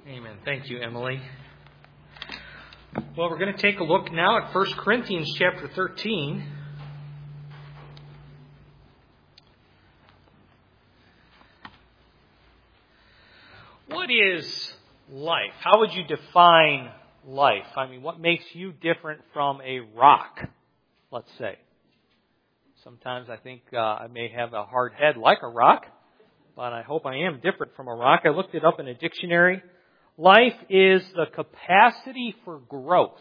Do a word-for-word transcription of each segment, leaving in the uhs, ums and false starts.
Amen. Thank you, Emily. Well, we're going to take a look now at First Corinthians chapter thirteen. What is life? How would you define life? I mean, what makes you different from a rock, let's say? Sometimes I think uh, I may have a hard head like a rock, but I hope I am different from a rock. I looked it up in a dictionary. Life is the capacity for growth.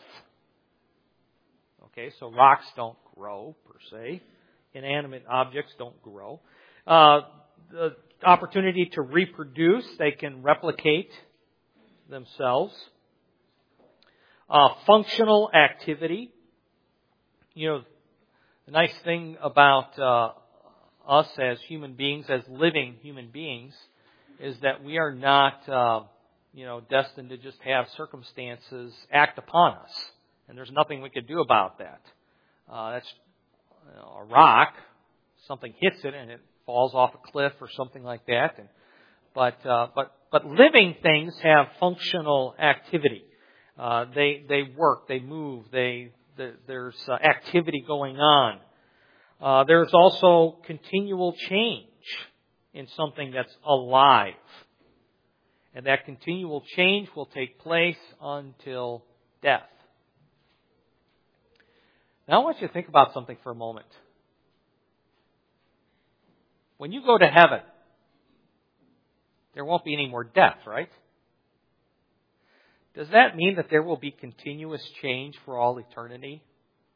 Okay, so rocks don't grow, per se. Inanimate objects don't grow. Uh, the opportunity to reproduce, they can replicate themselves. Uh, functional activity. You know, the nice thing about uh, us as human beings, as living human beings, is that we are not... Uh, you know, destined to just have circumstances act upon us. And there's nothing we could do about that. Uh, that's you know, a rock, something hits it and it falls off a cliff or something like that. And, but, uh, but, but living things have functional activity. Uh, they, they work, they move, they, the, there's uh, activity going on. Uh, there's also continual change in something that's alive. And that continual change will take place until death. Now I want you to think about something for a moment. When you go to heaven, there won't be any more death, right? Does that mean that there will be continuous change for all eternity?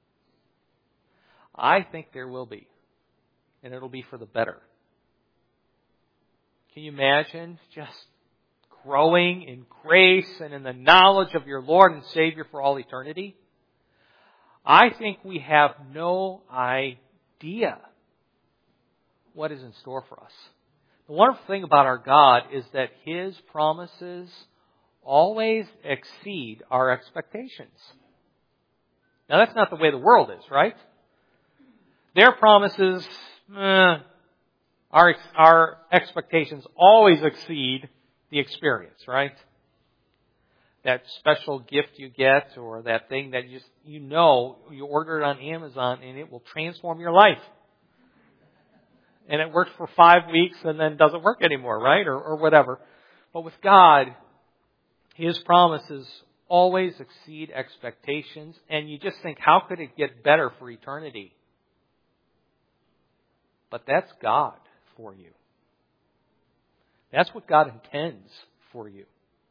I think there will be. And it'll be for the better. Can you imagine just growing in grace and in the knowledge of your Lord and Savior for all eternity? I think we have no idea what is in store for us. The wonderful thing about our God is that His promises always exceed our expectations. Now that's not the way the world is, right? Their promises, eh, our, our expectations always exceed the experience, right? That special gift you get or that thing that you just, you know, you order it on Amazon and it will transform your life. And it works for five weeks and then doesn't work anymore, right? Or, or whatever. But with God, His promises always exceed expectations. And you just think, how could it get better for eternity? But that's God for you. That's what God intends for you.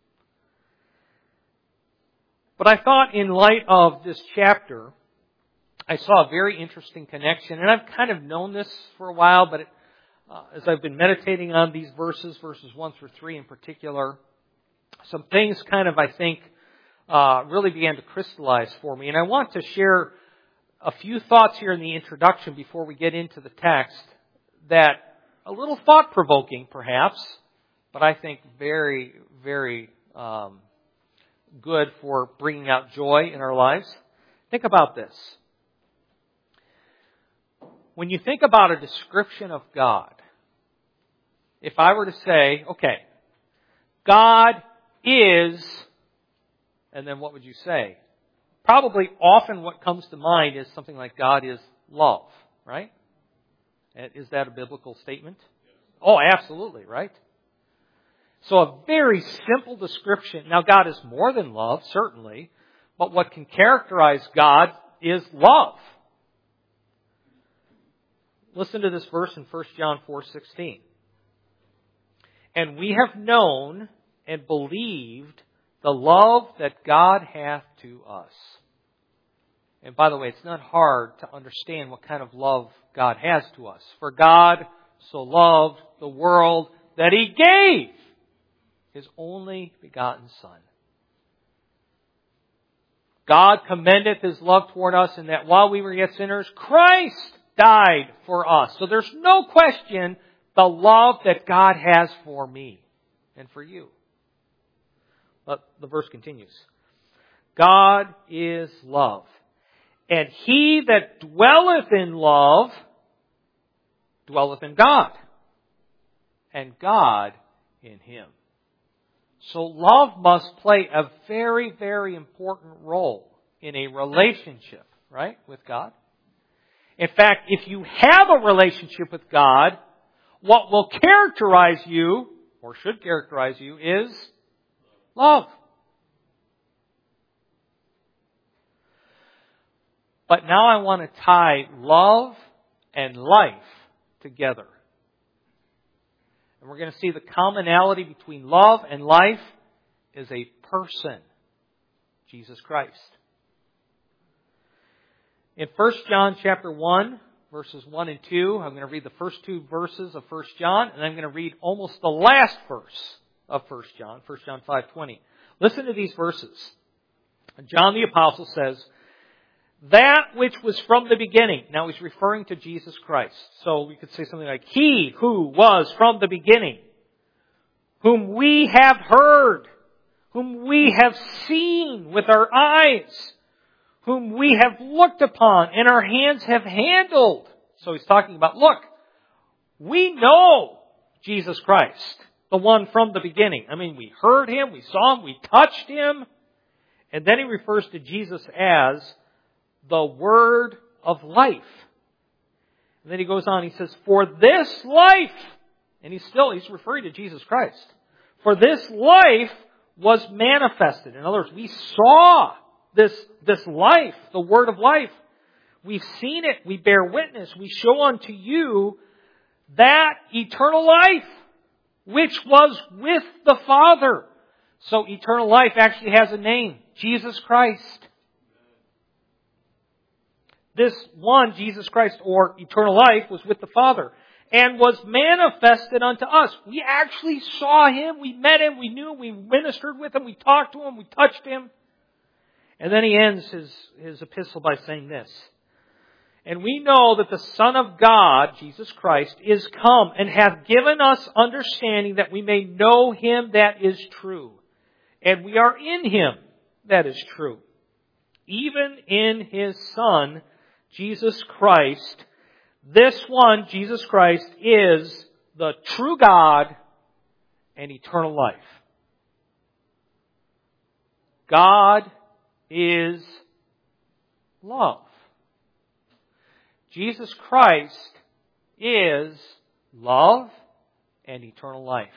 But I thought in light of this chapter, I saw a very interesting connection. And I've kind of known this for a while, but it, uh, as I've been meditating on these verses, verses one through three in particular, some things kind of, I think, uh, really began to crystallize for me. And I want to share a few thoughts here in the introduction before we get into the text that a little thought-provoking, perhaps, but I think very, very um, good for bringing out joy in our lives. Think about this. When you think about a description of God, if I were to say, okay, God is, and then what would you say? Probably often what comes to mind is something like God is love, right? Is that a biblical statement? Oh, absolutely, right? So a very simple description. Now, God is more than love, certainly, but what can characterize God is love. Listen to this verse in First John four sixteen. And we have known and believed the love that God hath to us. And by the way, it's not hard to understand what kind of love God has to us. For God so loved the world that He gave His only begotten Son. God commendeth His love toward us in that while we were yet sinners, Christ died for us. So there's no question the love that God has for me and for you. But the verse continues. God is love. And he that dwelleth in love dwelleth in God, and God in him. So love must play a very, very important role in a relationship, right, with God. In fact, if you have a relationship with God, what will characterize you, or should characterize you, is love. But now I want to tie love and life together. And we're going to see the commonality between love and life is a person, Jesus Christ. In First John chapter one, verses one and two, I'm going to read the first two verses of First John, and I'm going to read almost the last verse of First John, First John five twenty. Listen to these verses. John the Apostle says, that which was from the beginning. Now he's referring to Jesus Christ. So we could say something like, He who was from the beginning, whom we have heard, whom we have seen with our eyes, whom we have looked upon and our hands have handled. So he's talking about, look, we know Jesus Christ, the one from the beginning. I mean, we heard Him, we saw Him, we touched Him. And then he refers to Jesus as the Word of life. And then he goes on, he says, for this life, and he's still, he's referring to Jesus Christ. For this life was manifested. In other words, we saw this, this life, the Word of life. We've seen it, we bear witness, we show unto you that eternal life, which was with the Father. So eternal life actually has a name, Jesus Christ. This one, Jesus Christ, or eternal life, was with the Father and was manifested unto us. We actually saw Him, we met Him, we knew Him, we ministered with Him, we talked to Him, we touched Him. And then he ends his, his epistle by saying this, and we know that the Son of God, Jesus Christ, is come and hath given us understanding that we may know Him that is true. And we are in Him that is true, even in His Son, Jesus Christ. This one, Jesus Christ, is the true God and eternal life. God is love. Jesus Christ is love and eternal life.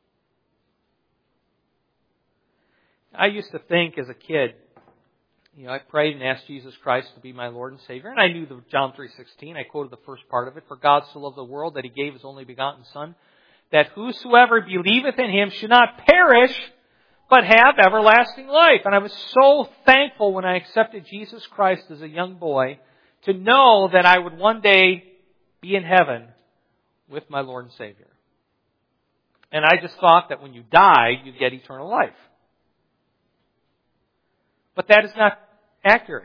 I used to think as a kid, you know, I prayed and asked Jesus Christ to be my Lord and Savior. And I knew the John three sixteen. I quoted the first part of it. For God so loved the world that He gave His only begotten Son, that whosoever believeth in Him should not perish, but have everlasting life. And I was so thankful when I accepted Jesus Christ as a young boy to know that I would one day be in heaven with my Lord and Savior. And I just thought that when you die, you get eternal life. But that is not accurate.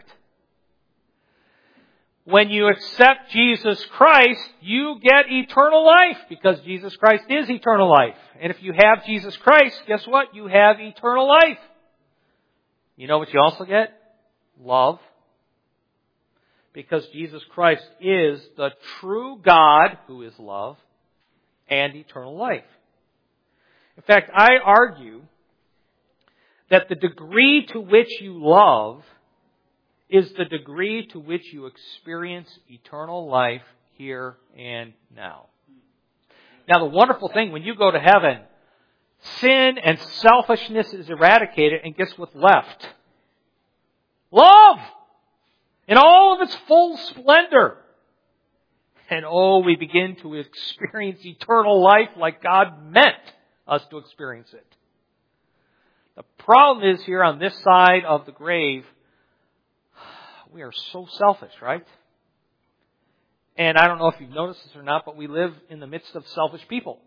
When you accept Jesus Christ, you get eternal life because Jesus Christ is eternal life. And if you have Jesus Christ, guess what? You have eternal life. You know what you also get? Love. Because Jesus Christ is the true God who is love and eternal life. In fact, I argue that the degree to which you love is the degree to which you experience eternal life here and now. Now, the wonderful thing, when you go to heaven, sin and selfishness is eradicated, and guess what's left? Love! In all of its full splendor. And oh, we begin to experience eternal life like God meant us to experience it. The problem is here on this side of the grave, we are so selfish, right? And I don't know if you've noticed this or not, but we live in the midst of selfish people.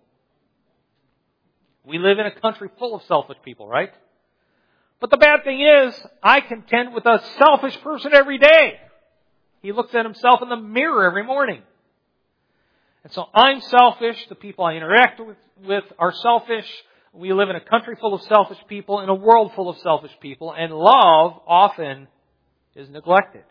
We live in a country full of selfish people, right? But the bad thing is, I contend with a selfish person every day. He looks at himself in the mirror every morning. And so I'm selfish. The people I interact with, with are selfish. We live in a country full of selfish people, in a world full of selfish people, and love often is neglected.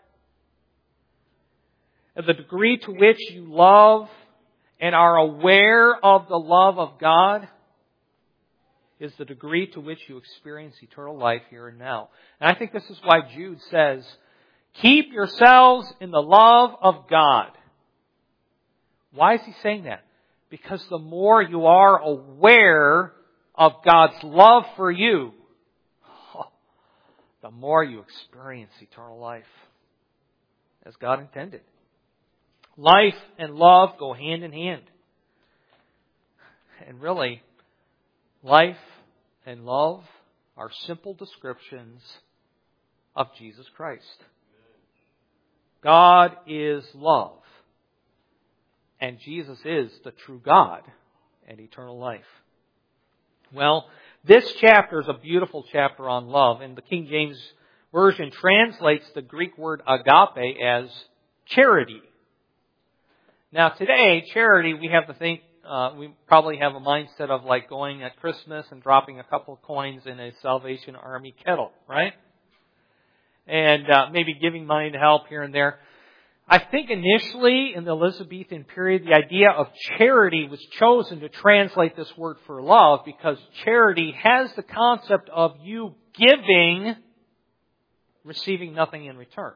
And the degree to which you love and are aware of the love of God is the degree to which you experience eternal life here and now. And I think this is why Jude says, keep yourselves in the love of God. Why is he saying that? Because the more you are aware of God's love for you, the more you experience eternal life as God intended. Life and love go hand in hand. And really, life and love are simple descriptions of Jesus Christ. God is love. And Jesus is the true God and eternal life. Well, this chapter is a beautiful chapter on love. And the King James Version translates the Greek word agape as charity. Now today, charity, we have to think, uh, we probably have a mindset of like going at Christmas and dropping a couple of coins in a Salvation Army kettle, right? And uh, maybe giving money to help here and there. I think initially in the Elizabethan period, the idea of charity was chosen to translate this word for love because charity has the concept of you giving, receiving nothing in return.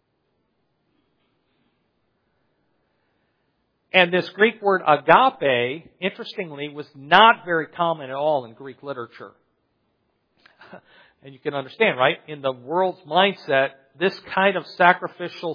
And this Greek word agape, interestingly, was not very common at all in Greek literature. And you can understand, right? In the world's mindset, this kind of sacrificial,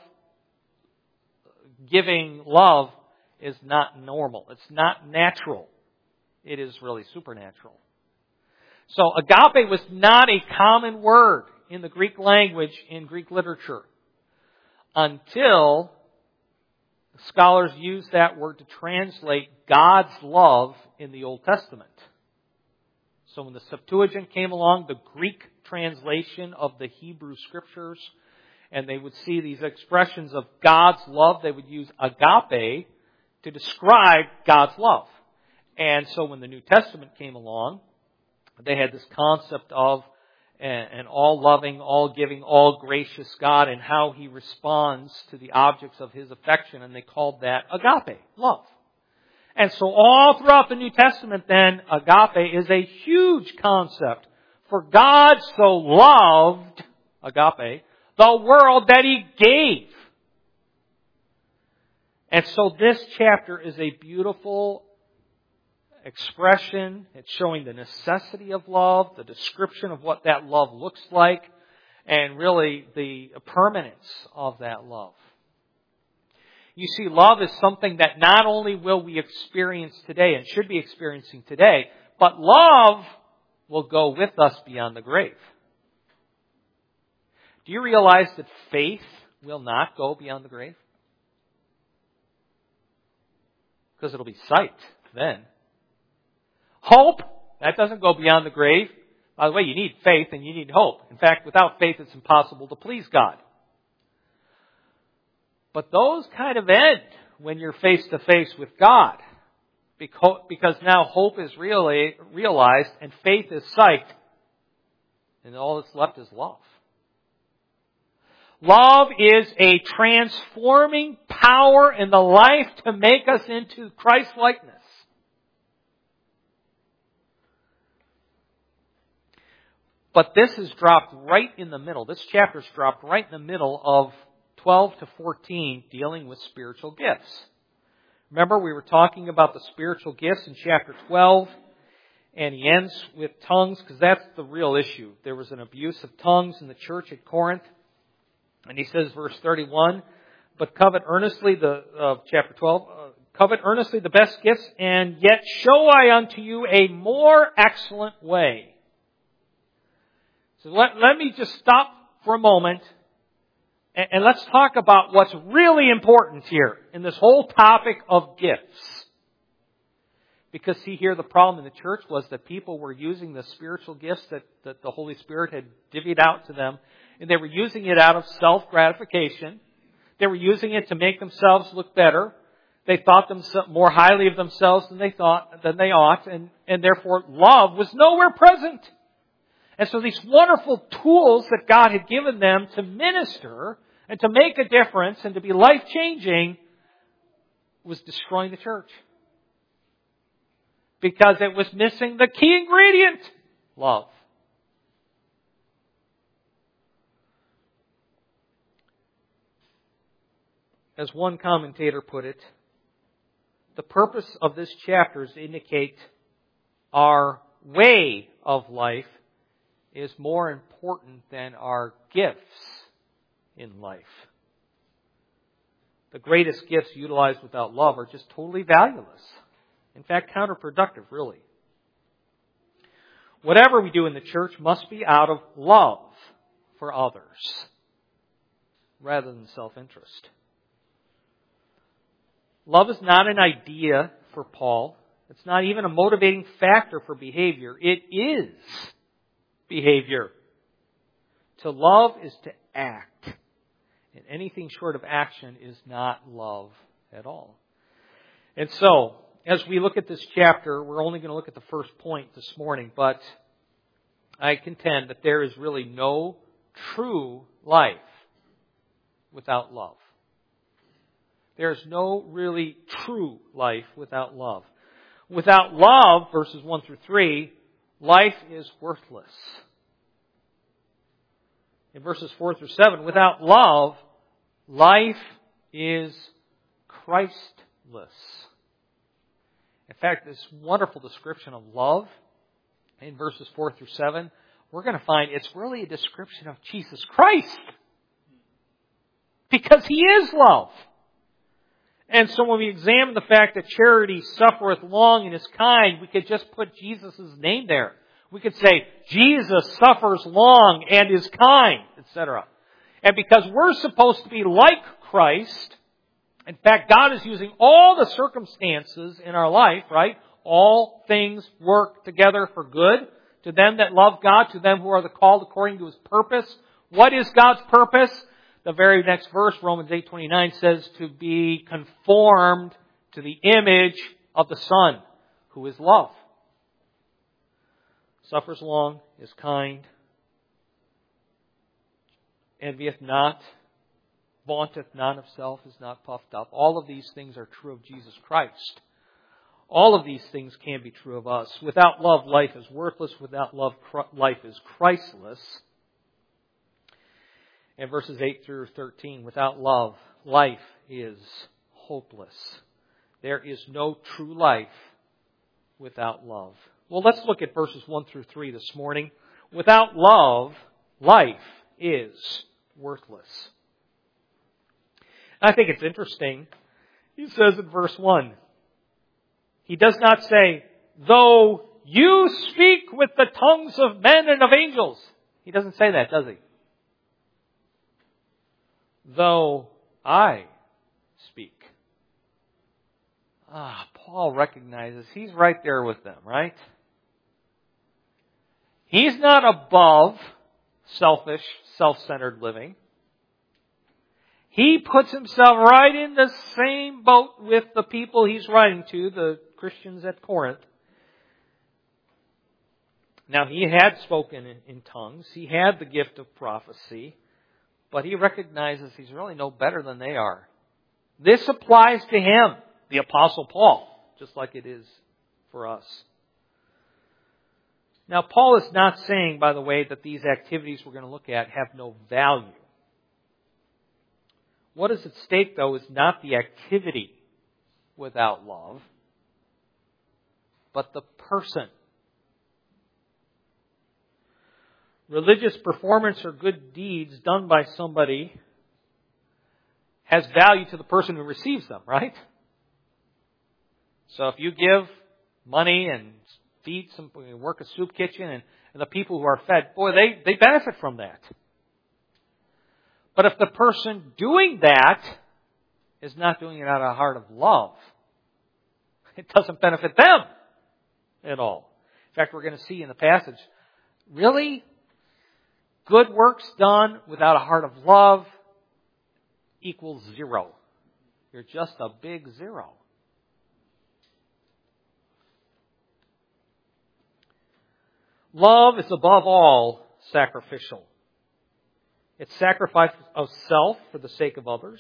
self-giving love is not normal. It's not natural. It is really supernatural. So agape was not a common word in the Greek language, in Greek literature, until scholars used that word to translate God's love in the Old Testament. So when the Septuagint came along, the Greek translation of the Hebrew Scriptures, and they would see these expressions of God's love, they would use agape to describe God's love. And so when the New Testament came along, they had this concept of an all-loving, all-giving, all-gracious God and how He responds to the objects of His affection, and they called that agape, love. And so all throughout the New Testament then, agape is a huge concept. For God so loved, agape, the world that He gave. And so this chapter is a beautiful expression. It's showing the necessity of love, the description of what that love looks like, and really the permanence of that love. You see, love is something that not only will we experience today and should be experiencing today, but love will go with us beyond the grave. Do you realize that faith will not go beyond the grave? Because it'll be sight then. Hope, that doesn't go beyond the grave. By the way, you need faith and you need hope. In fact, without faith, it's impossible to please God. But those kind of end when you're face to face with God. Because now hope is really realized and faith is sight. And all that's left is love. Love is a transforming power in the life to make us into Christ-likeness. But this is dropped right in the middle. This chapter is dropped right in the middle of twelve to fourteen, dealing with spiritual gifts. Remember, we were talking about the spiritual gifts in chapter twelve, and he ends with tongues, because that's the real issue. There was an abuse of tongues in the church at Corinth, and he says, verse thirty-one, but covet earnestly, the uh, chapter twelve, uh, covet earnestly the best gifts, and yet show I unto you a more excellent way. So let, let me just stop for a moment. And let's talk about what's really important here in this whole topic of gifts. Because see here, the problem in the church was that people were using the spiritual gifts that, that the Holy Spirit had divvied out to them, and they were using it out of self-gratification. They were using it to make themselves look better. They thought themselves more highly of themselves than they thought than they ought, and, and therefore love was nowhere present. And so these wonderful tools that God had given them to minister and to make a difference and to be life-changing was destroying the church. because it was missing the key ingredient, love. As one commentator put it, the purpose of this chapter is to indicate our way of life is more important than our gifts in life. The greatest gifts utilized without love are just totally valueless. In fact, counterproductive, really. Whatever we do in the church must be out of love for others rather than self-interest. Love is not an idea for Paul. It's not even a motivating factor for behavior. It is behavior. To love is to act. And anything short of action is not love at all. And so, as we look at this chapter, we're only going to look at the first point this morning, but I contend that there is really no true life without love. There's no really true life without love. Without love, verses one through three, life is worthless. In verses four through seven, without love, life is Christless. In fact, this wonderful description of love in verses four through seven, we're going to find it's really a description of Jesus Christ. Because He is love. And so when we examine the fact that charity suffereth long and is kind, we could just put Jesus' name there. We could say, Jesus suffers long and is kind, et cetera. And because we're supposed to be like Christ, in fact, God is using all the circumstances in our life, right? All things work together for good to them that love God, to them who are the called according to His purpose. What is God's purpose? The very next verse, Romans eight twenty-nine, says to be conformed to the image of the Son, who is love. Suffers long, is kind, envieth not, vaunteth not of self, is not puffed up. All of these things are true of Jesus Christ. All of these things can be true of us. Without love, life is worthless. Without love, life is Christless. And verses eight through thirteen, without love, life is hopeless. There is no true life without love. Well, let's look at verses one through three this morning. Without love, life is worthless. I think it's interesting. He says in verse one, he does not say, though you speak with the tongues of men and of angels. He doesn't say that, does he? Though I speak. Ah, Paul recognizes he's right there with them, right? He's not above selfish, self-centered living. He puts himself right in the same boat with the people he's writing to, the Christians at Corinth. Now, he had spoken in, in tongues. He had the gift of prophecy. But he recognizes he's really no better than they are. This applies to him, the Apostle Paul, just like it is for us. Now, Paul is not saying, by the way, that these activities we're going to look at have no value. What is at stake, though, is not the activity without love, but the person. Religious performance or good deeds done by somebody has value to the person who receives them, right? So if you give money and feed some, work a soup kitchen, and, and the people who are fed, boy, they, they benefit from that. But if the person doing that is not doing it out of a heart of love, it doesn't benefit them at all. In fact, we're going to see in the passage, really, good works done without a heart of love equals zero. You're just a big zero. Love is above all sacrificial. It's sacrifice of self for the sake of others,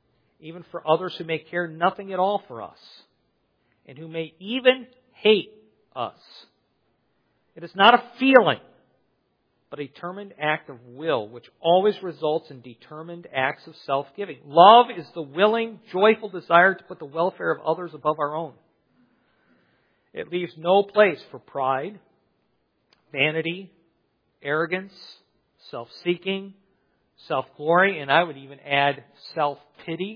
even for others who may care nothing at all for us, and who may even hate us. It is not a feeling, but a determined act of will, which always results in determined acts of self-giving. Love is the willing, joyful desire to put the welfare of others above our own. It leaves no place for pride, vanity, arrogance, self-seeking, self-glory, and I would even add self-pity.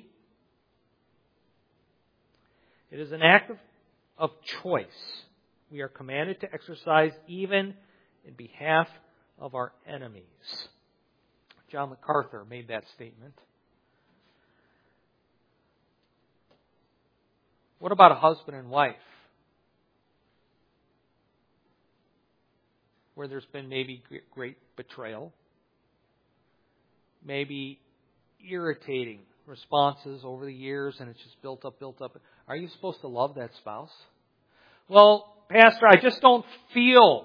It is an act of, of choice we are commanded to exercise even in behalf of our enemies. John MacArthur made that statement. What about a husband and wife? Where there's been maybe great betrayal, maybe irritating responses over the years, and it's just built up, built up. Are you supposed to love that spouse? Well, Pastor, I just don't feel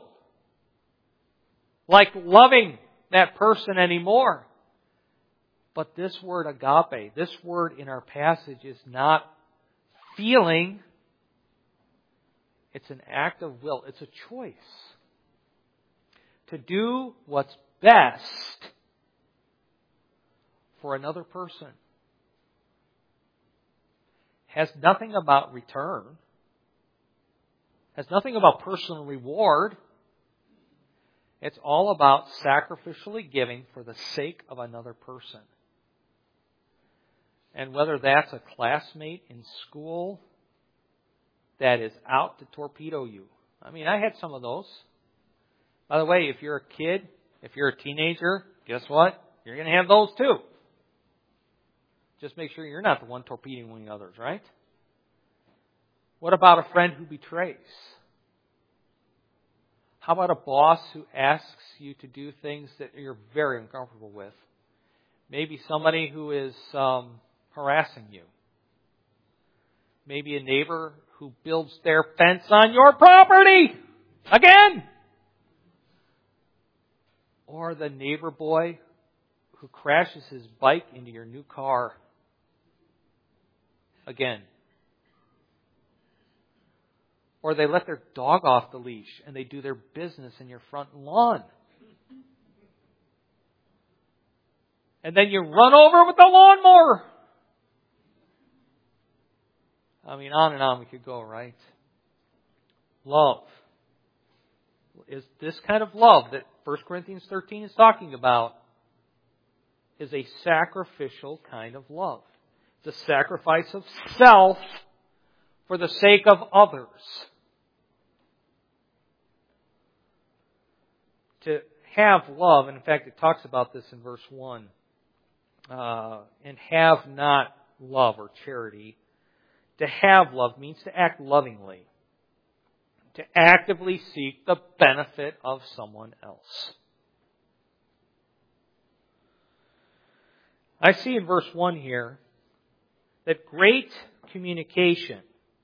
like loving that person anymore. But this word agape, this word in our passage is not feeling. It's an act of will. It's a choice to do what's best for another person. Has nothing about return. Has nothing about personal reward. It's all about sacrificially giving for the sake of another person. And whether that's a classmate in school that is out to torpedo you. I mean, I had some of those. By the way, if you're a kid, if you're a teenager, guess what? You're going to have those too. Just make sure you're not the one torpedoing others, right? What about a friend who betrays? How about a boss who asks you to do things that you're very uncomfortable with? Maybe somebody who is um, harassing you. Maybe a neighbor who builds their fence on your property. Again! Or the neighbor boy who crashes his bike into your new car. Again. Or they let their dog off the leash and they do their business in your front lawn. And then you run over with the lawnmower. I mean, on and on we could go, right? Love is this kind of love that First Corinthians thirteen is talking about is a sacrificial kind of love. It's a sacrifice of self for the sake of others. To have love, and in fact it talks about this in verse one, uh, and have not love or charity. To have love means to act lovingly. To actively seek the benefit of someone else. I see in verse one here that great communication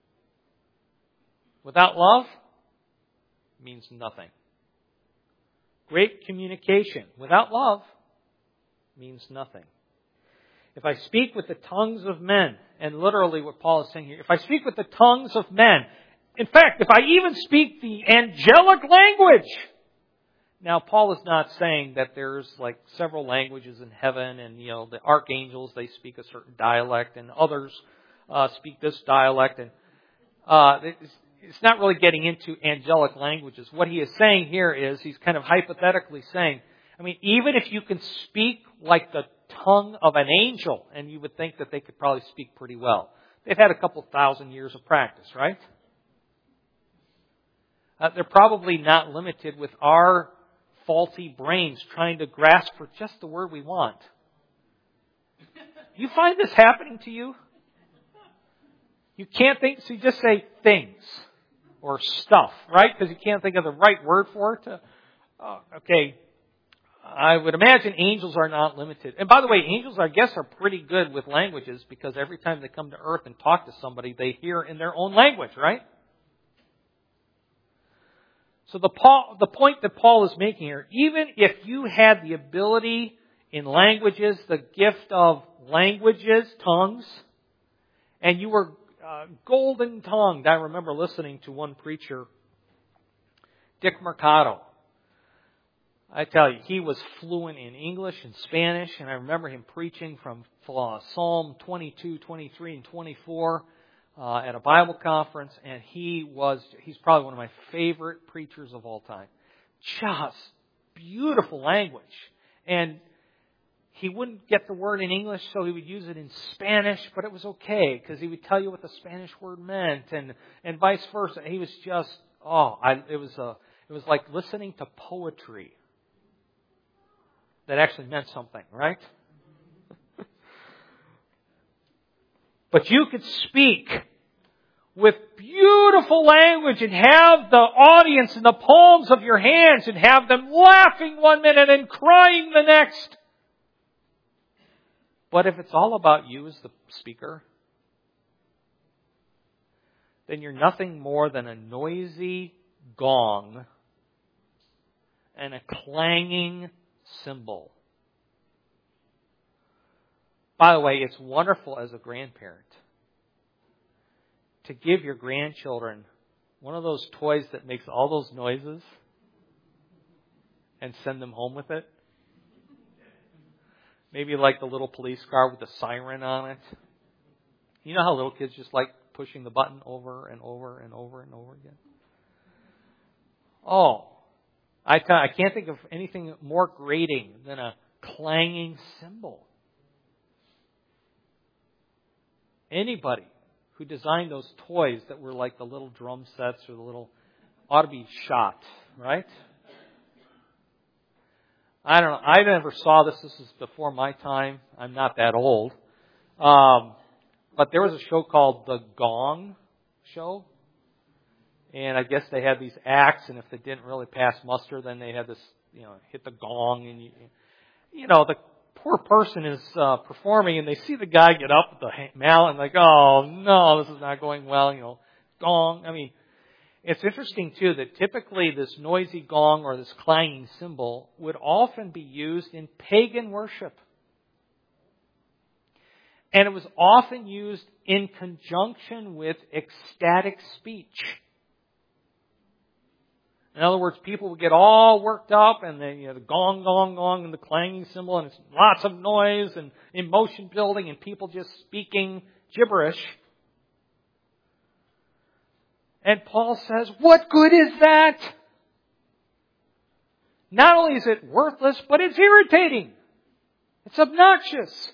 without love means nothing. Great communication without love means nothing. If I speak with the tongues of men, and literally what Paul is saying here, if I speak with the tongues of men, in fact, if I even speak the angelic language. Now, Paul is not saying that there's like several languages in heaven and, you know, the archangels, they speak a certain dialect and others uh, speak this dialect. And uh, it's, it's not really getting into angelic languages. What he is saying here is he's kind of hypothetically saying, I mean, even if you can speak like the tongue of an angel, and you would think that they could probably speak pretty well. They've had a couple thousand years of practice, right? Uh, they're probably not limited with our faulty brains trying to grasp for just the word we want. You find this happening to you? You can't think, so you just say things or stuff, right? Because you can't think of the right word for it. To, oh, okay. I would imagine angels are not limited. And by the way, angels, I guess, are pretty good with languages because every time they come to earth and talk to somebody, they hear in their own language, right? So the, Paul, the point that Paul is making here, even if you had the ability in languages, the gift of languages, tongues, and you were uh, golden tongued. I remember listening to one preacher Dick Mercado. I tell you, he was fluent in English and Spanish, and I remember him preaching from uh, Psalm twenty-two, twenty-three, and twenty-four uh, at a Bible conference, and he was, he's probably one of my favorite preachers of all time. Just beautiful language. And he wouldn't get the word in English, so he would use it in Spanish, but it was okay, because he would tell you what the Spanish word meant, and, and vice versa. He was just, oh, I, it was a, it was like listening to poetry that actually meant something, right? But you could speak with beautiful language and have the audience in the palms of your hands and have them laughing one minute and crying the next. But if it's all about you as the speaker, then you're nothing more than a noisy gong and a clanging cymbal. By the way, it's wonderful as a grandparent to give your grandchildren one of those toys that makes all those noises and send them home with it. Maybe like the little police car with the siren on it. You know how little kids just like pushing the button over and over and over and over again? Oh, I can't think of anything more grating than a clanging cymbal. Anybody who designed those toys that were like the little drum sets or the little ought to be shot, right? I don't know. I never saw this. This is before my time. I'm not that old. Um, but there was a show called The Gong Show. And I guess they had these acts, and if they didn't really pass muster, then they had this, you know, hit the gong, and you, you know, the poor person is uh, performing, and they see the guy get up with the mallet, and like, oh no, this is not going well, you know, gong. I mean, it's interesting too that typically this noisy gong or this clanging cymbal would often be used in pagan worship. And it was often used in conjunction with ecstatic speech. In other words, people would get all worked up, and then, you know, the gong, gong, gong, and the clanging cymbal, and it's lots of noise and emotion building, and people just speaking gibberish. And Paul says, what good is that? Not only is it worthless, but it's irritating. It's obnoxious.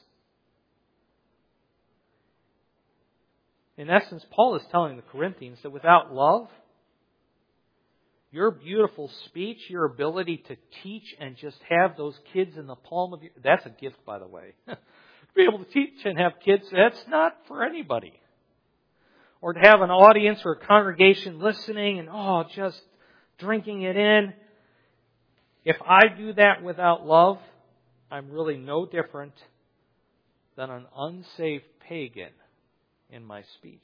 In essence, Paul is telling the Corinthians that without love, your beautiful speech, your ability to teach and just have those kids in the palm of your... That's a gift, by the way. To be able to teach and have kids, that's not for anybody. Or to have an audience or a congregation listening and, oh, just drinking it in. If I do that without love, I'm really no different than an unsaved pagan in my speech.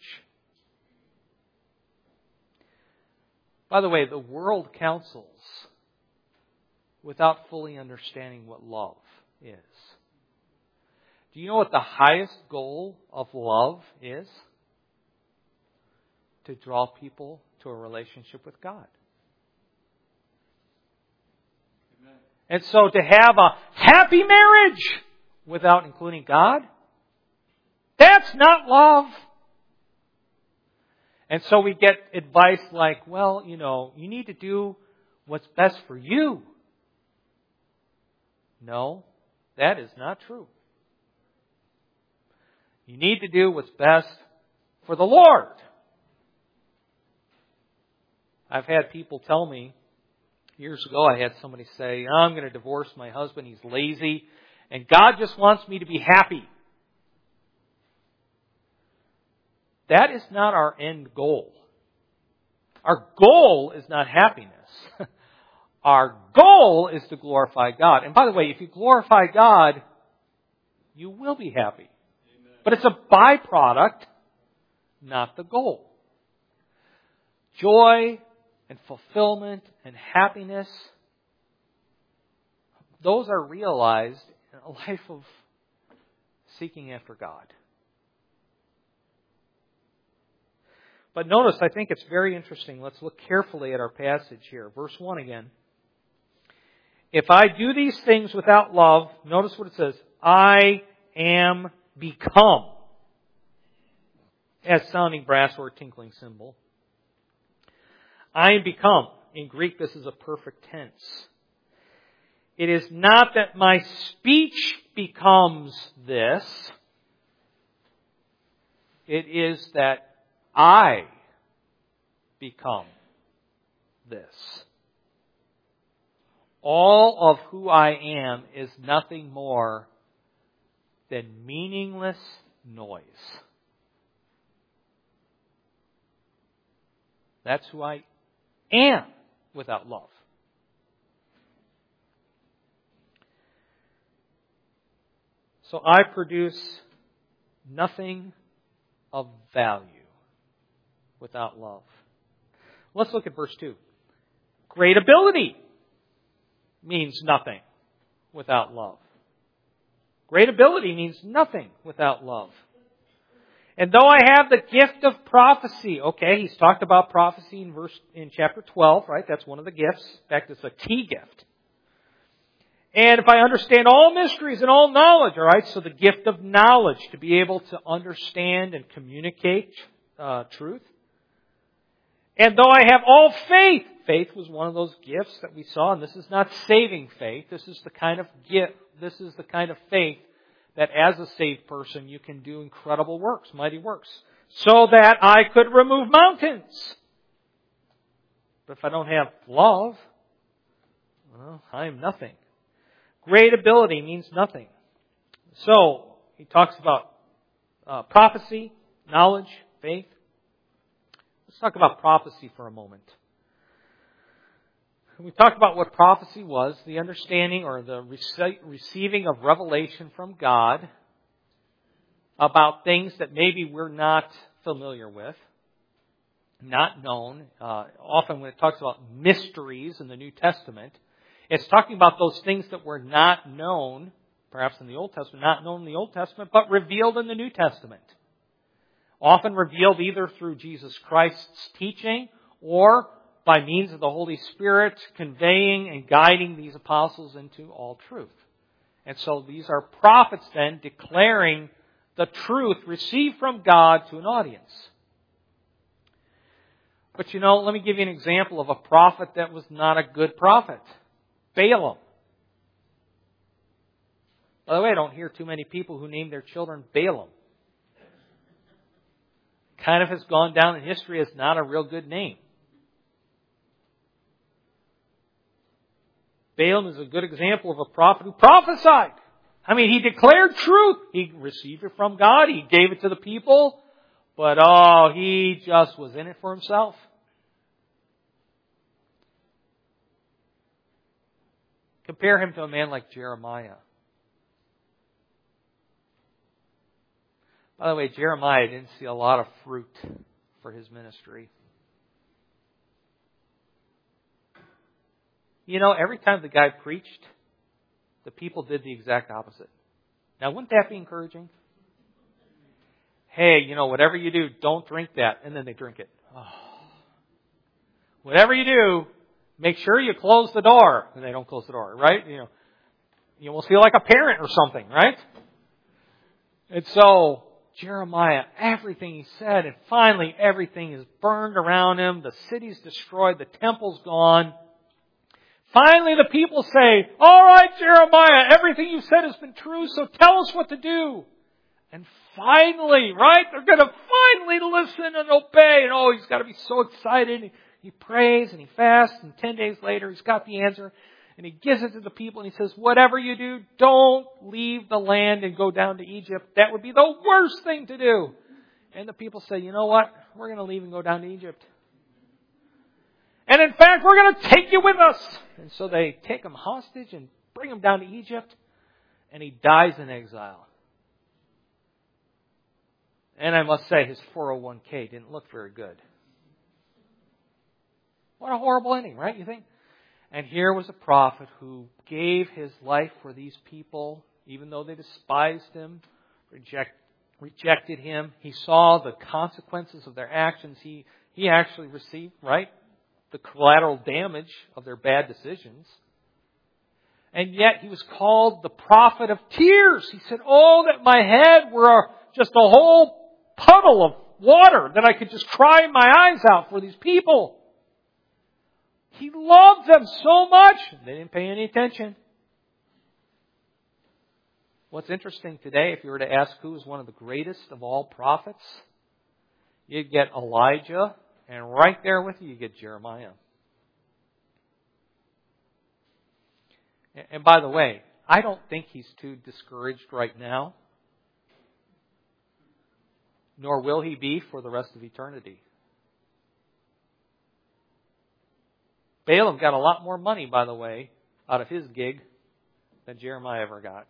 By the way, the world counsels without fully understanding what love is. Do you know what the highest goal of love is? To draw people to a relationship with God. Amen. And so to have a happy marriage without including God, that's not love. And so we get advice like, well, you know, you need to do what's best for you. No, that is not true. You need to do what's best for the Lord. I've had people tell me, years ago I had somebody say, I'm going to divorce my husband, he's lazy, and God just wants me to be happy. That is not our end goal. Our goal is not happiness. Our goal is to glorify God. And by the way, if you glorify God, you will be happy. Amen. But it's a byproduct, not the goal. Joy and fulfillment and happiness, those are realized in a life of seeking after God. But notice, I think it's very interesting. Let's look carefully at our passage here. Verse one again. If I do these things without love, notice what it says. I am become. As sounding brass or a tinkling cymbal. I am become. In Greek, this is a perfect tense. It is not that my speech becomes this. It is that I become this. All of who I am is nothing more than meaningless noise. That's who I am without love. So I produce nothing of value without love. Let's look at verse two. Great ability means nothing without love. Great ability means nothing without love. And though I have the gift of prophecy, okay, he's talked about prophecy in verse in chapter twelve, right? That's one of the gifts. In fact, it's a key gift. And if I understand all mysteries and all knowledge, all right, so the gift of knowledge to be able to understand and communicate uh, truth. And though I have all faith, faith was one of those gifts that we saw, and this is not saving faith. This is the kind of gift, this is the kind of faith that as a saved person you can do incredible works, mighty works, so that I could remove mountains. But if I don't have love, well, I am nothing. Great ability means nothing. So, he talks about uh, prophecy, knowledge, faith. Let's talk about prophecy for a moment. We talked about what prophecy was, the understanding or the receiving of revelation from God about things that maybe we're not familiar with, not known. Uh, often when it talks about mysteries in the New Testament, it's talking about those things that were not known, perhaps in the Old Testament, not known in the Old Testament, but revealed in the New Testament. Often revealed either through Jesus Christ's teaching or by means of the Holy Spirit conveying and guiding these apostles into all truth. And so these are prophets then declaring the truth received from God to an audience. But you know, let me give you an example of a prophet that was not a good prophet. Balaam. By the way, I don't hear too many people who name their children Balaam. Kind of has gone down in history as not a real good name. Balaam is a good example of a prophet who prophesied. I mean, he declared truth. He received it from God. He gave it to the people. But, oh, he just was in it for himself. Compare him to a man like Jeremiah. By the way, Jeremiah didn't see a lot of fruit for his ministry. You know, every time the guy preached, the people did the exact opposite. Now, wouldn't that be encouraging? Hey, you know, whatever you do, don't drink that. And then they drink it. Oh. Whatever you do, make sure you close the door. And they don't close the door, right? You know, you almost feel like a parent or something, right? And so, Jeremiah, everything he said, and finally everything is burned around him. The city's destroyed. The temple's gone. Finally, the people say, all right, Jeremiah, everything you said has been true, so tell us what to do. And finally, right, they're going to finally listen and obey. And oh, he's got to be so excited. He prays and he fasts, and ten days later, he's got the answer. And he gives it to the people, and he says, whatever you do, don't leave the land and go down to Egypt. That would be the worst thing to do. And the people say, you know what? We're going to leave and go down to Egypt. And in fact, we're going to take you with us. And so they take him hostage and bring him down to Egypt. And he dies in exile. And I must say, his four oh one k didn't look very good. What a horrible ending, right? You think? And here was a prophet who gave his life for these people, even though they despised him, reject, rejected him. He saw the consequences of their actions. He, he actually received, right, the collateral damage of their bad decisions. And yet he was called the prophet of tears. He said, oh, that my head were just a whole puddle of water, that I could just cry my eyes out for these people. He loved them so much. They didn't pay any attention. What's interesting today, if you were to ask who is one of the greatest of all prophets, you'd get Elijah, and right there with you, you get Jeremiah. And by the way, I don't think he's too discouraged right now, nor will he be for the rest of eternity. Balaam got a lot more money, by the way, out of his gig than Jeremiah ever got.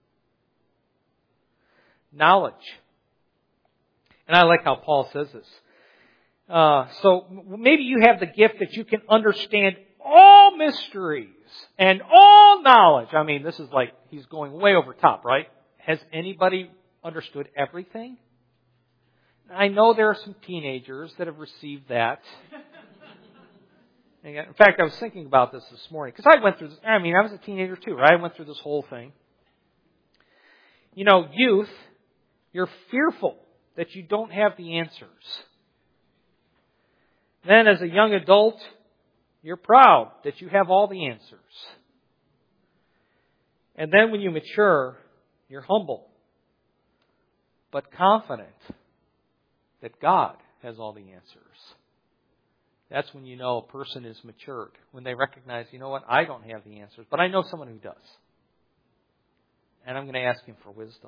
Knowledge. And I like how Paul says this. Uh, so maybe you have the gift that you can understand all mysteries and all knowledge. I mean, this is like he's going way over top, right? Has anybody understood everything? I know there are some teenagers that have received that. In fact, I was thinking about this this morning because I went through this. I mean, I was a teenager too, right? I went through this whole thing. You know, youth, you're fearful that you don't have the answers. Then as a young adult, you're proud that you have all the answers. And then when you mature, you're humble, but confident that God has all the answers. That's when you know a person is matured. When they recognize, you know what, I don't have the answers, but I know someone who does. And I'm going to ask him for wisdom.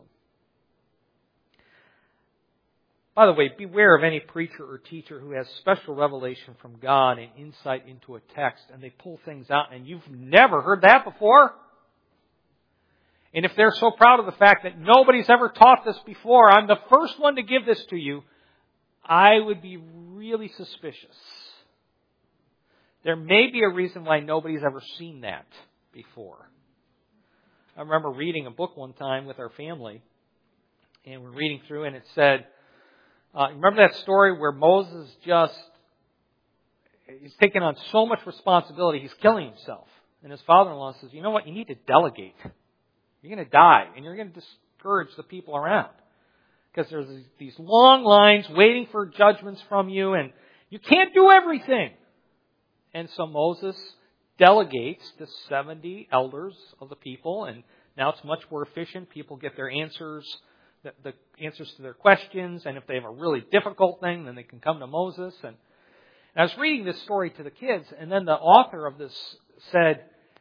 By the way, beware of any preacher or teacher who has special revelation from God and insight into a text, and they pull things out, and you've never heard that before. And if they're so proud of the fact that nobody's ever taught this before, I'm the first one to give this to you, I would be really suspicious. There may be a reason why nobody's ever seen that before. I remember reading a book one time with our family, and we're reading through, and it said, Uh, remember that story where Moses just, he's taking on so much responsibility, he's killing himself. And his father-in-law says, you know what, you need to delegate. You're going to die, and you're going to discourage the people around. Because there's these long lines waiting for judgments from you, and you can't do everything. And so Moses delegates to seventy elders of the people, and now it's much more efficient. People get their answers The, the answers to their questions, and if they have a really difficult thing, then they can come to Moses. And, and I was reading this story to the kids, and then the author of this said,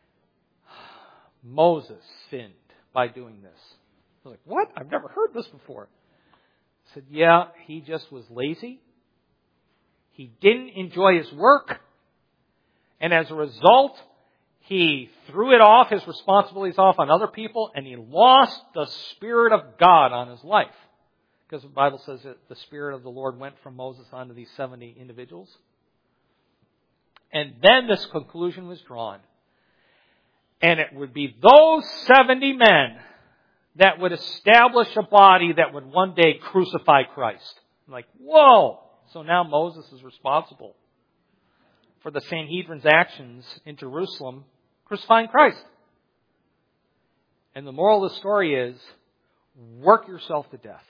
Moses sinned by doing this. I was like, what? I've never heard this before. I said, yeah, he just was lazy. He didn't enjoy his work. And as a result, he threw it off, his responsibilities off on other people, and he lost the Spirit of God on his life. Because the Bible says that the Spirit of the Lord went from Moses onto these seventy individuals. And then this conclusion was drawn. And it would be those seventy men that would establish a body that would one day crucify Christ. I'm like, whoa! So now Moses is responsible for the Sanhedrin's actions in Jerusalem, crucifying Christ. And the moral of the story is, work yourself to death.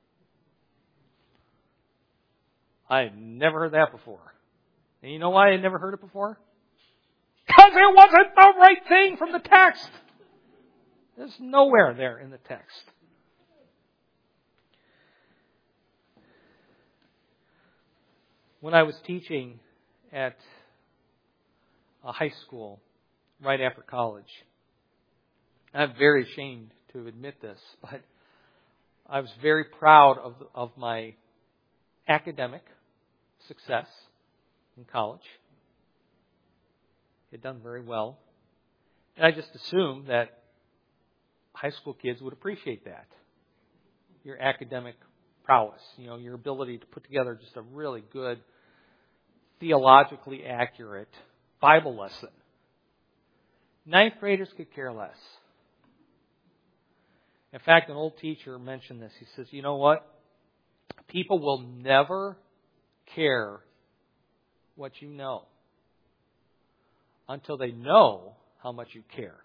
I had never heard that before. And you know why I had never heard it before? Because it wasn't the right thing from the text. There's nowhere there in the text. When I was teaching at a high school right after college, I'm very ashamed to admit this, but I was very proud of of my academic success in college. Had done very well. And I just assumed that high school kids would appreciate that. Your academic prowess, you know, your ability to put together just a really good, theologically accurate Bible lesson. Ninth graders could care less. In fact, an old teacher mentioned this. He says, you know what? People will never care what you know until they know how much you care.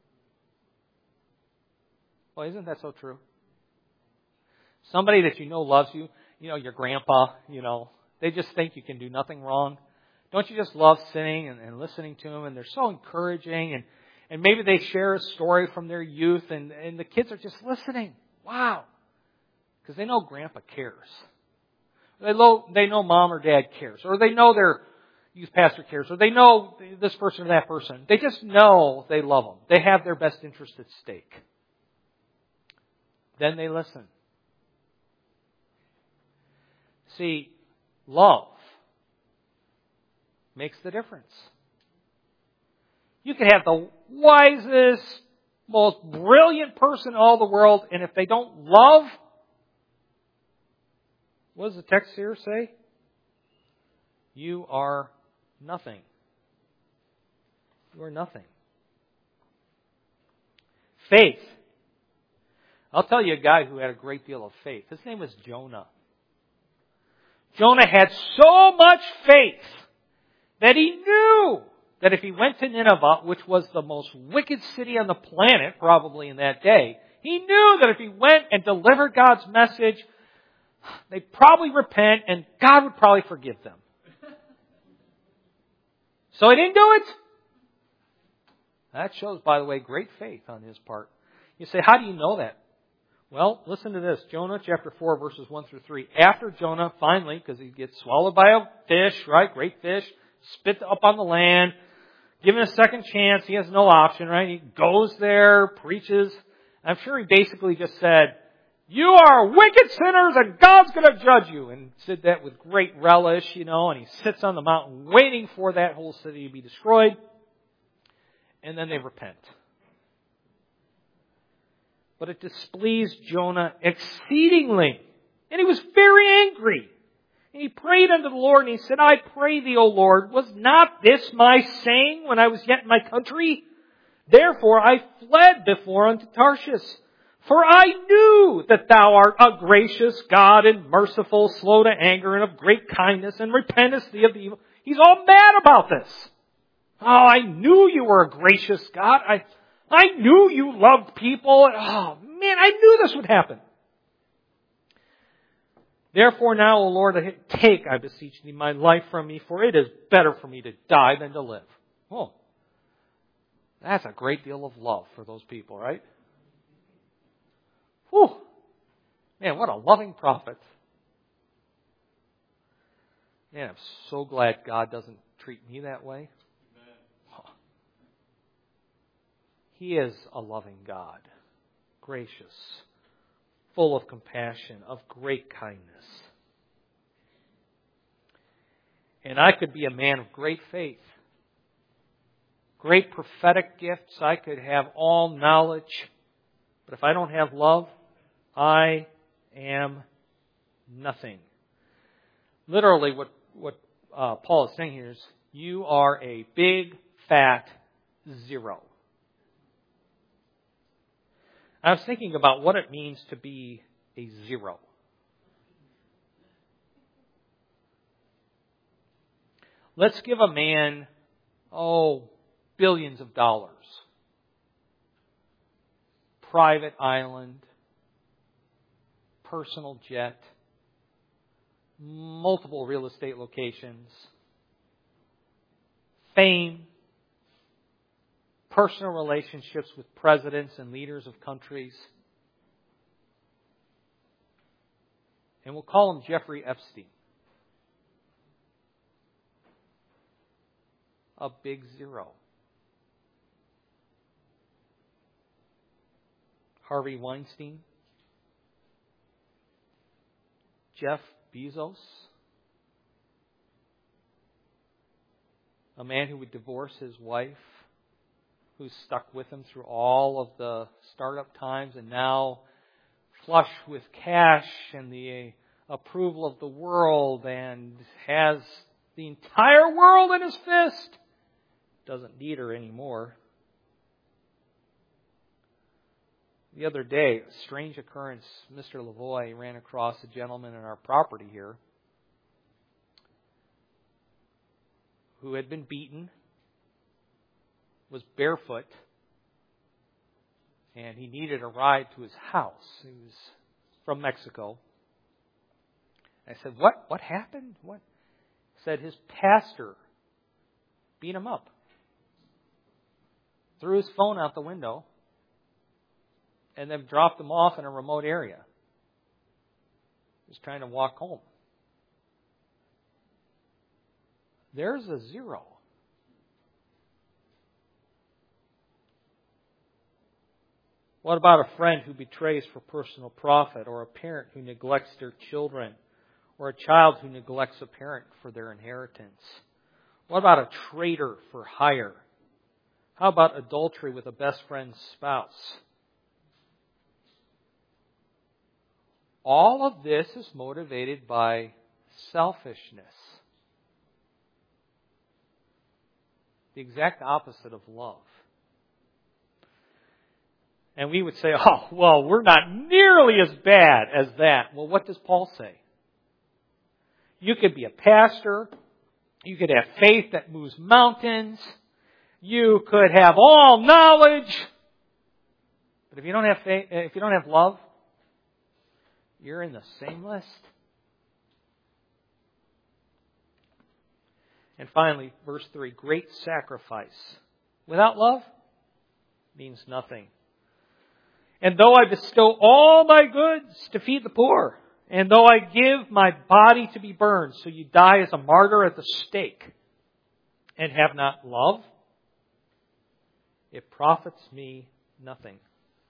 Well, isn't that so true? Somebody that you know loves you, you know, your grandpa, you know, they just think you can do nothing wrong. Don't you just love sitting and, and listening to them? And they're so encouraging. And, and maybe they share a story from their youth and, and the kids are just listening. Wow. Because they know grandpa cares. They know, they know mom or dad cares. Or they know their youth pastor cares. Or they know this person or that person. They just know they love them. They have their best interest at stake. Then they listen. See, love makes the difference. You can have the wisest, most brilliant person in all the world, and if they don't love, what does the text here say? You are nothing. You are nothing. Faith. I'll tell you a guy who had a great deal of faith. His name was Jonah. Jonah had so much faith that he knew that if he went to Nineveh, which was the most wicked city on the planet probably in that day, he knew that if he went and delivered God's message, they'd probably repent and God would probably forgive them. So he didn't do it. That shows, by the way, great faith on his part. You say, how do you know that? Well, listen to this. Jonah chapter four, verses one through three. After Jonah, finally, because he gets swallowed by a fish, right? Great fish. Spit up on the land. Given a second chance. He has no option, right? He goes there, preaches. I'm sure he basically just said, you are wicked sinners and God's going to judge you. And said that with great relish, you know, and he sits on the mountain waiting for that whole city to be destroyed. And then they repent. But it displeased Jonah exceedingly. And he was very angry. And he prayed unto the Lord and he said, I pray thee, O Lord, was not this my saying when I was yet in my country? Therefore I fled before unto Tarshish. For I knew that thou art a gracious God and merciful, slow to anger and of great kindness, and repentest thee of the evil. He's all mad about this. Oh, I knew you were a gracious God. I I knew you loved people. Oh, man, I knew this would happen. Therefore now, O Lord, take, I beseech thee, my life from me, for it is better for me to die than to live. Oh, that's a great deal of love for those people, right? Whew. Man, what a loving prophet. Man, I'm so glad God doesn't treat me that way. He is a loving God, gracious, full of compassion, of great kindness. And I could be a man of great faith, great prophetic gifts. I could have all knowledge. But if I don't have love, I am nothing. Literally, what, what uh, Paul is saying here is, you are a big, fat zero. I was thinking about what it means to be a zero. Let's give a man, oh, billions of dollars. Private island, personal jet, multiple real estate locations, fame, personal relationships with presidents and leaders of countries. And we'll call him Jeffrey Epstein. A big zero. Harvey Weinstein. Jeff Bezos. A man who would divorce his wife, who's stuck with him through all of the startup times and now flush with cash and the approval of the world and has the entire world in his fist. Doesn't need her anymore. the other day, a strange occurrence. Mister Lavoie ran across a gentleman in our property here who had been beaten, was barefoot, and he needed a ride to his house. He was from Mexico. I said, what, what happened? What? He said his pastor beat him up. Threw his phone out the window and then dropped him off in a remote area. He was trying to walk home. There's a zero. What about a friend who betrays for personal profit, or a parent who neglects their children, or a child who neglects a parent for their inheritance? What about a traitor for hire? How about adultery with a best friend's spouse? All of this is motivated by selfishness. The exact opposite of love. And we would say, oh, well, we're not nearly as bad as that. Well, what does Paul say? You could be a pastor. You could have faith that moves mountains. You could have all knowledge. But if you don't have faith, if you don't have love, you're in the same list. And finally, verse three, great sacrifice without love means nothing. And though I bestow all my goods to feed the poor, and though I give my body to be burned, so you die as a martyr at the stake, and have not love, it profits me nothing.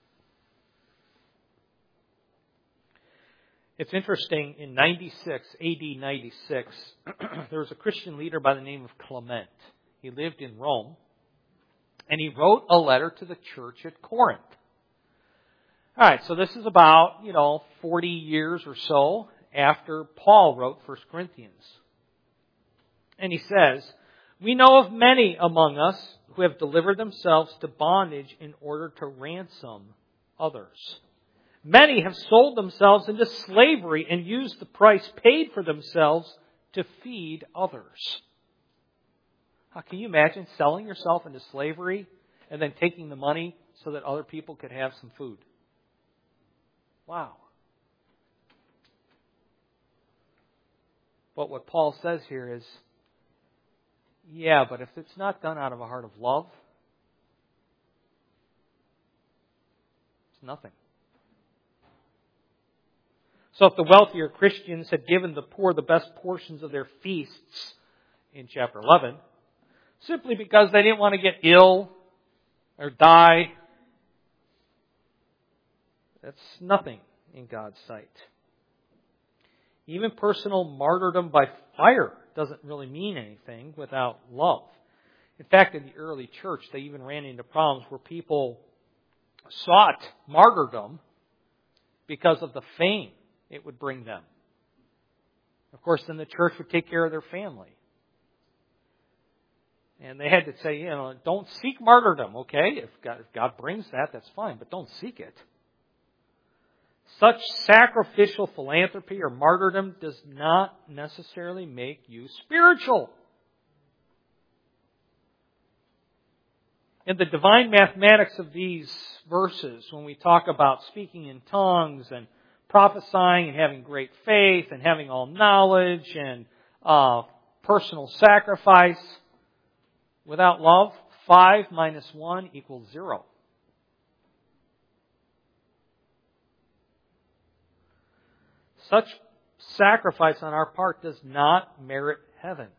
It's interesting, in ninety-six, A D ninety-six, there was a Christian leader by the name of Clement. He lived in Rome, and he wrote a letter to the church at Corinth. All right, so this is about, you know, forty years or so after Paul wrote First Corinthians. And he says, we know of many among us who have delivered themselves to bondage in order to ransom others. Many have sold themselves into slavery and used the price paid for themselves to feed others. How can you imagine selling yourself into slavery and then taking the money so that other people could have some food? Wow. But what Paul says here is, yeah, but if it's not done out of a heart of love, it's nothing. So if the wealthier Christians had given the poor the best portions of their feasts in chapter eleven, simply because they didn't want to get ill or die, that's nothing in God's sight. Even personal martyrdom by fire doesn't really mean anything without love. In fact, in the early church, they even ran into problems where people sought martyrdom because of the fame it would bring them. Of course, then the church would take care of their family. And they had to say, you know, don't seek martyrdom, okay? If God, if God brings that, that's fine, but don't seek it. Such sacrificial philanthropy or martyrdom does not necessarily make you spiritual. In the divine mathematics of these verses, when we talk about speaking in tongues and prophesying and having great faith and having all knowledge and uh, personal sacrifice, without love, five minus one equals zero. Such sacrifice on our part does not merit heaven.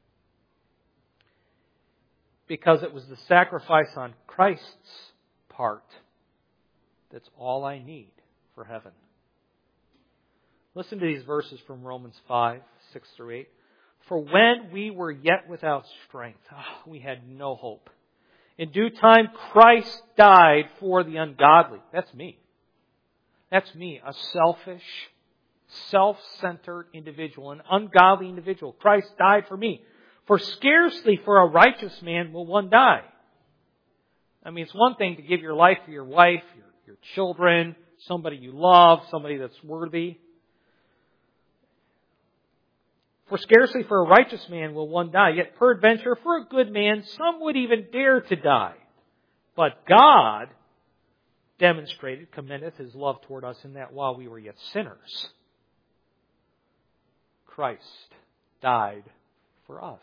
Because it was the sacrifice on Christ's part that's all I need for heaven. Listen to these verses from Romans five, six through eight. For when we were yet without strength, oh, we had no hope. In due time, Christ died for the ungodly. That's me. That's me, a selfish, self-centered individual, an ungodly individual. Christ died for me. For scarcely for a righteous man will one die. I mean, it's one thing to give your life for your wife, your your children, somebody you love, somebody that's worthy. For scarcely for a righteous man will one die, yet peradventure for a good man some would even dare to die. But God demonstrated, commendeth His love toward us in that while we were yet sinners, Christ died for us.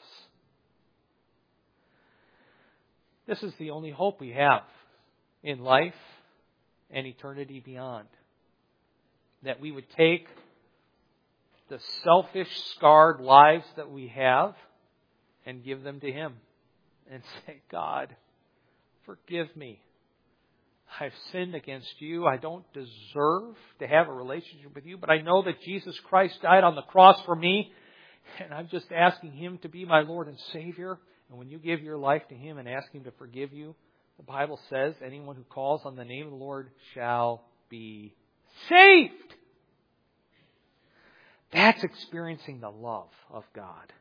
This is the only hope we have in life and eternity beyond. That we would take the selfish, scarred lives that we have and give them to Him and say, God, forgive me. I've sinned against you. I don't deserve to have a relationship with you, but I know that Jesus Christ died on the cross for me, and I'm just asking Him to be my Lord and Savior. And when you give your life to Him and ask Him to forgive you, the Bible says, anyone who calls on the name of the Lord shall be saved. That's experiencing the love of God.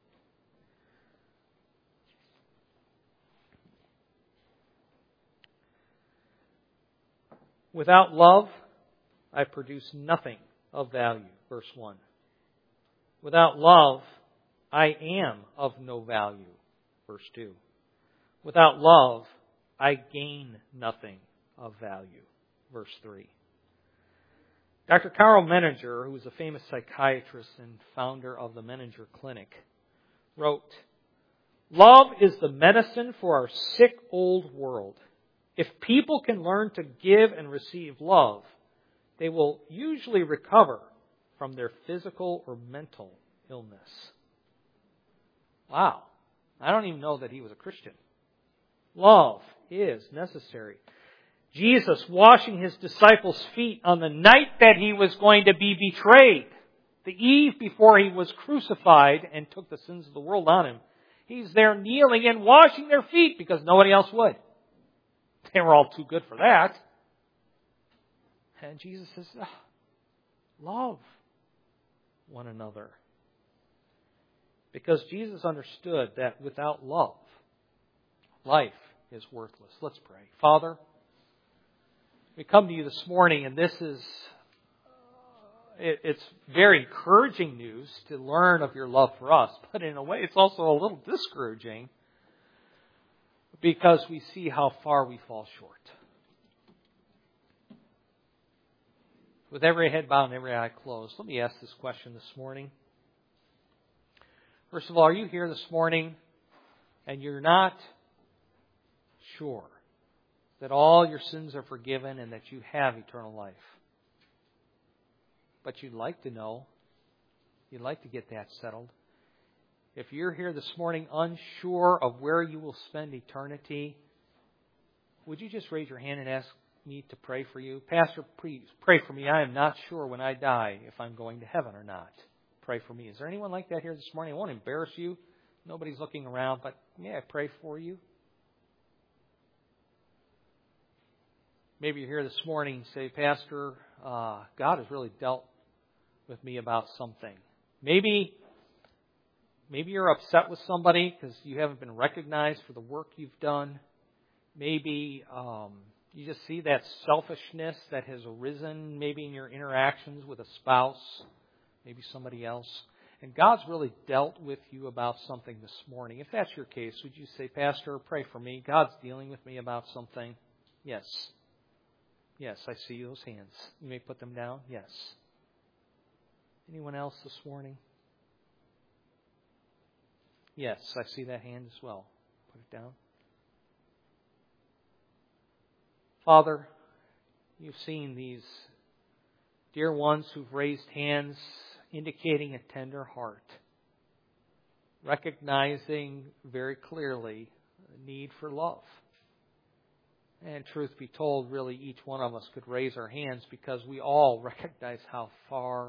Without love, I produce nothing of value. Verse one. Without love, I am of no value. Verse two. Without love, I gain nothing of value. Verse three. Doctor Karl Menninger, who was a famous psychiatrist and founder of the Menninger Clinic, wrote, "Love is the medicine for our sick old world. If people can learn to give and receive love, they will usually recover from their physical or mental illness." Wow. I don't even know that he was a Christian. Love is necessary. Jesus washing His disciples' feet on the night that He was going to be betrayed, the eve before He was crucified and took the sins of the world on Him. He's there kneeling and washing their feet because nobody else would. They were all too good for that. And Jesus says, oh, love one another. Because Jesus understood that without love, life is worthless. Let's pray. Father, we come to You this morning, and this is, it, it's very encouraging news to learn of Your love for us. But in a way, it's also a little discouraging because we see how far we fall short. With every head bowed and every eye closed, let me ask this question this morning. First of all, are you here this morning and you're not sure that all your sins are forgiven and that you have eternal life? But you'd like to know, you'd like to get that settled. If you're here this morning unsure of where you will spend eternity, would you just raise your hand and ask me to pray for you? Pastor, please pray for me. I am not sure when I die if I'm going to heaven or not. Pray for me. Is there anyone like that here this morning? I won't embarrass you. Nobody's looking around, but may I pray for you? Maybe you're here this morning and say, Pastor, uh, God has really dealt with me about something. Maybe, maybe you're upset with somebody because you haven't been recognized for the work you've done. Maybe um, you just see that selfishness that has arisen maybe in your interactions with a spouse, maybe somebody else. And God's really dealt with you about something this morning. If that's your case, would you say, Pastor, pray for me. God's dealing with me about something. Yes. Yes, I see those hands. You may put them down. Yes. Anyone else this morning? Yes, I see that hand as well. Put it down. Father, you've seen these dear ones who've raised hands indicating a tender heart, recognizing very clearly the need for love. And truth be told, really each one of us could raise our hands because we all recognize how far,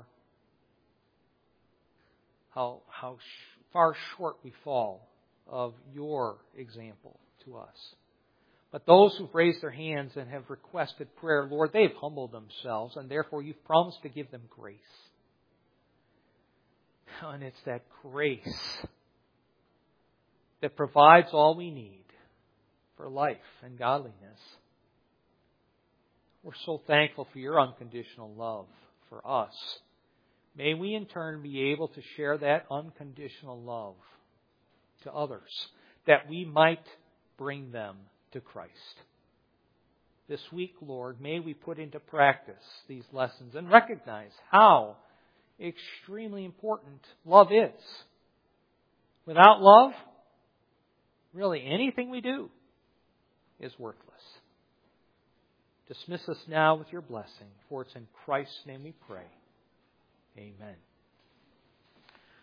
how, how sh- far short we fall of your example to us. But those who've raised their hands and have requested prayer, Lord, they've humbled themselves, and therefore you've promised to give them grace. And it's that grace that provides all we need for life and godliness. We're so thankful for your unconditional love for us. May we in turn be able to share that unconditional love to others, that we might bring them to Christ. This week, Lord, may we put into practice these lessons and recognize how extremely important love is. Without love, really anything we do is worthless. Dismiss us now with your blessing, for it's in Christ's name we pray. Amen.